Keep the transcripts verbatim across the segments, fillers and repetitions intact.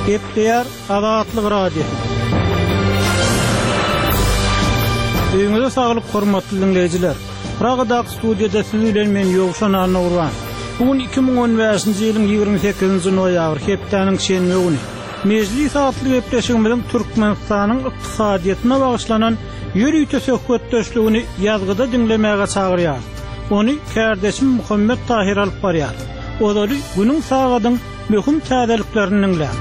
Hepdeyar Azatlyk Radio. Öňüňizde saglyk hormatly dinleýijiler. Pragadak studiýada siz bilen men Ýogşan Anurwan. Bugün iki bin on beşinji ýylyň ýygrimi sekizinji noýabr hepdeniň şenme güni. Mejlis atly gepleşigimiziň Türkmenistanyň ykdysadyýatyna bagyşlanan ýürüýte söhbetdeşligini ýazgyda dinlemäge çagyrýar. Onu kardeşim Muhammed Tahir alyp barýar. Olary günüň sagadyň möhüm täzeliklerini dinlär.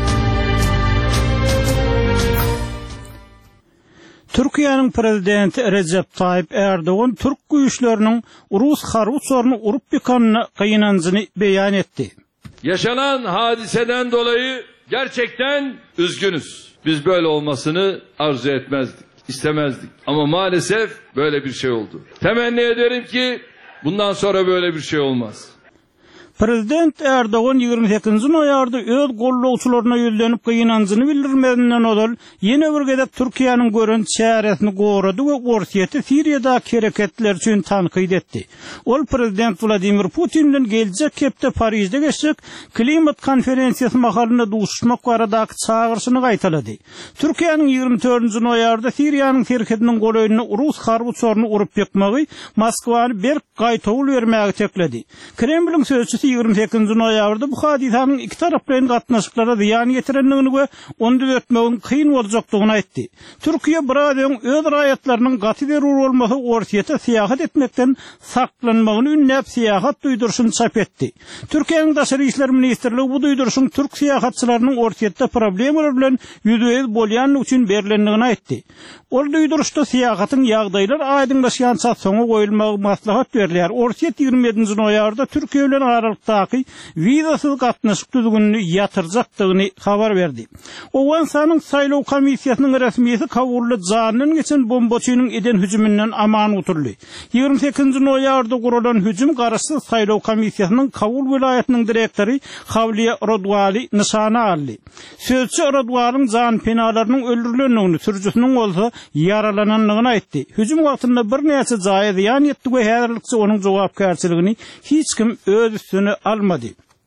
Türkiýanyň prezidenti Recep Tayyip Erdoğan Türk güýçleriniň Rus harwçlaryny urup ýykanyny gynanjyny beýan etdi. Yaşanan hadiseden dolayı gerçekten üzgünüz. Biz böyle olmasını arzu etmezdik, istemezdik. Ama maalesef böyle bir şey oldu. Temenni ederim ki bundan sonra böyle bir şey olmaz. Prezident Erdoğan ýygrimi sekizinji noýabrda öz gollawçylaryna ýüzlenip gynanjyny bildirmedinden odal ýene bir gezek Türkiýanyň gören çäresini gorady we Orsiýety Siriýada hereketler üçin tanqid etdi. Ol prezident Vladimir Putin bilen geljek hepde Parisde geçjek klimat konferensiýasy mahalyna duşmak baradaky çağırşyny gaýtalady. Türkiýanyň ýygrimi dördünji noýabrda Siriýanyň hereketiniň goýunyna Rus harwçlaryny urup ýykmagy Moskwany bir gaýtawl bermäge tekledi. Kremliň sözçüsi ýygrimi sekizinji noýabrda bu hadisanyň iki tarap bilen gatnaşyklara ziýan ýetirenligini we onu düzeltmegiň kyn boljakdygyny aýtdy. Türkiýe biradyn öz raýatlarynyň gaty derur bolmasy Orsiýete syýahat etmekden saklanmagyny ünnäp syýahat duýdurşyny çap etdi. Türkiýanyň daşary işler ministrligi bu duýdurşyň türk syýahatçylarynyň Orsiýetde problemler bilen ýüzüýüz bolýan üçin berilendигini aýtdy. Ol duýdurşda syýahatyň ýagdaýlar aýdynlaşýança soňa goýulmagy maslahat berilýär. Orsiýet ýygrimi ýedinji noýabrda Türkiýe bilen aralıkdaki vizasyz gatnaşyk düzgünini yatırjakdygyny habar berdi. Owan sanyň saýlaw komissiýasynyň resmiýeti Kabulda janyny geçen bombaçynyň eden hüjümünden aman uturly. ýygrimi sekizinji noýabrda guralan hüjüm garaşy saýlaw komissiýasynyň Kabul vilayatynyň direktori Havliya Rodwali nyşana aldy. Sözçü Rodwaliň jan penalarynyň öldürilendigini, sürücüsiniň bolsa yaralananlygyny aýtdy. Hüjüm wagtynda bir näçe jaýa ziýan etdi we häzirlikçe onuň jogapkärçiligini hiç kim öz üstüne almadı.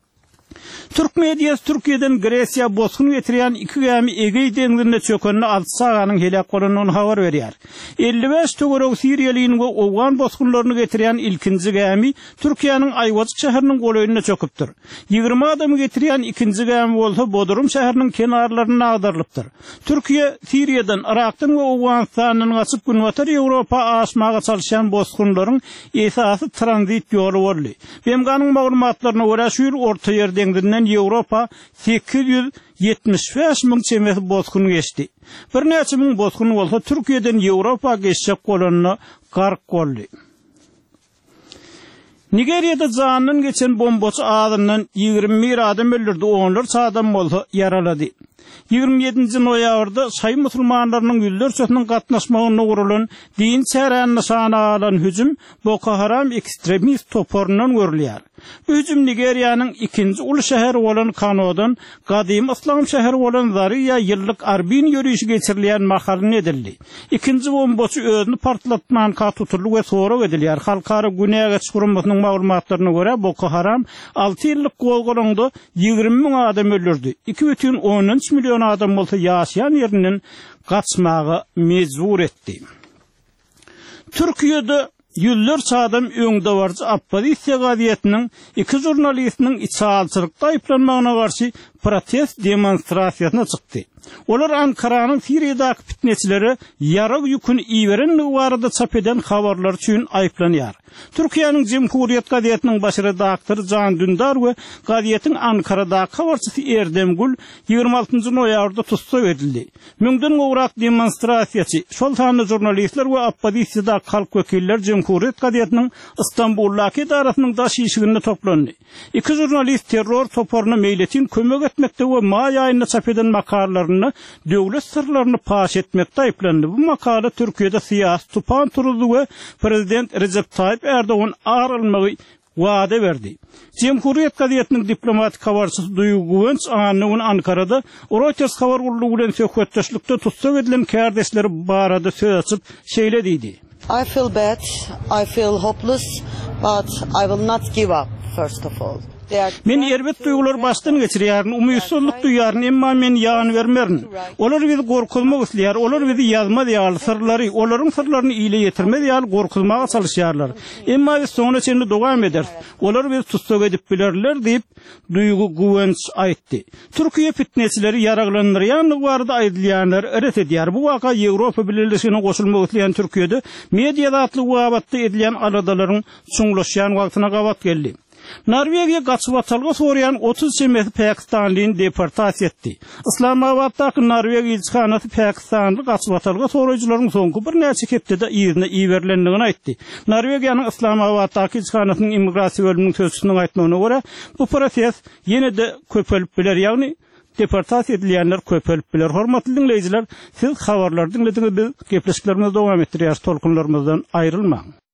Türk medyası Türkiýeden Gresiýa bosgun getirýän iki gämi Egey deňizine çökenini altı saganyň helak bolanyny habar berýär. elli beş töwerek Siriýalyň we Owgan bosgunlaryny getirýän ilkinji gämi Türkiýanyň Aýwazık şäheriniň goýunyna çöküpdir. ýygrimi adamy getirýän ikinji gämi bolsa Bodrum şäheriniň kenarlaryna agdarylypdyr. Türkiýe Siriýadan, Irakdan we Owganistanyň gaçyp günwatar Ýewropa aşmaga çalışan bosgunlaryň esasy tranzit ýoly boldy. B M G'nyň maglumatlaryna görä şu ýyl Orta Ýer deňizinden Ýewropa sekiz ýüz ýetmiş beş miň çemesi bosgun geçdi. Bir näçe miň bosgun bolsa Türkiýeden Ýewropa geçjek bolanyny gark boldy. Nigeriýada janyny geçen bombaçy adamdan ýygrimi bir adam öldürdi, onlarca adam bolsa yaralady. ýygrimi ýedinji noýabrda şaý musulmanlarynyň ýüzlerçesiniň gatnaşmagyna gurulan din çäräni nyşana alan hüjüm Boko Haram ekstremist toporundan görülýär. Bu hüjüm Nigeriýanyň ikinji uly şäheri bolan Kanodan gadym islam şäheri bolan Zaria ýyllyk Arbin ýürüýüşi geçirilýän mahalyny edildi. İkinji bombaçy özüni partlatman ka tutuldy we sorak edilýär. Halkara Günäge çykurmasynyň maglumatlaryna görä Boko Haram altı ýyllyk golgolanda ýygrimi miň adam öldürdi. iki butun on üç milyon adam bolsa ýaşaýan ýerinden gaçmagy mejbur etdi. Türkiýede ýüllerçe adam öňde barjy oppozisiýa gaziýetiniň iki jurnalistiniň içalçylykda aýplanmagyna garşy protest demonstrasiýasyna çykdy. Olar Ankaranyň Siriýadaky fitneçileri ýarag ýüküni iýerenligi barada çap eden habarlar üçin aýplanýar. Türkiýanyň Cumhuriyet gaziýetiniň baş redaktory Can Dündar we gaziýetiň Ankaradaky habarçysy Erdemgul ýygrimi altynjy noýabrda tutsak edildi. Müňden gowrak demonstrasiýaçy, şol sanly jurnalistler we oppozisiýada halk wekilleri Cumhuriyet gaziýetiniň Istanbuldaky idarasynyň daş işiginde toplandy. İki jurnalist terror toporuny meýletin kömek etmekde we may aýynda çap eden makalalaryny döwlet sırlaryny paş etmekde aýplandy. Bu makala Türkiýede syýasy tupan turuldy we prezident Recep Tayyip Erdoğan ağır almagy wada berdi. Cumhuriyet gaziýetiniň diplomatik habarçysy Duýgu Güwenç anyny Ankarada Reuters habar gurulugy bilen söhbetdeşlikde tutsak edilen kardeşleri barada söz açyp şeýle diýdi. I feel bad, I feel hopeless, but I will not give up first of all. Men erbet duygular baştan geçirýäryn, umytsuzlyk duýaryn, emma men ýan bermerin. Olar bizi gorkuzmak isleýär, olar bizi ýazma diýýär sirlary, olaryň sirlaryny ýyle ýetirme diýýär, gorkuzmaga çalışýarlar. Emma biz soňra çenli dowam eder. Olar bizi tutsak edip bilerler diýip duygu güwenç aýtdy. Türkiýe fitneçileri ýaraglandyrýanlyk barada aýdylýanlar eret edýär. Bu waka Ýewropa Birleşigine goşulmak isleýän Türkiýede media zatly wagtda edilýän aladalaryň çuňlaşýan wagtyna gabat geldi. Norvegiya gaçyp atalga sorýan otuz semeti Pakistanlyny deportasiýa etdi. Islamabaddaky Norvegiya elçixanasy Pakistanly gaçyp atalga soraýjylaryň soňky bir näçe hepdede ýerine iýerlendigini aýtdy. Norvegiýanyň Islamabaddaky elçixanasynyň immigrasiýa bölüminiň sözçüsiniň aýtmagyna görä, bu proses ýene-de köpelip biler, ýagny deportasiýa edilýänler köpelip biler. Hormatly dinleýijiler, siz habarlar dinlediňiz, biz gepleşiklerimizi dowam etdirýär, tolkunlarymyzdan aýrylmaň.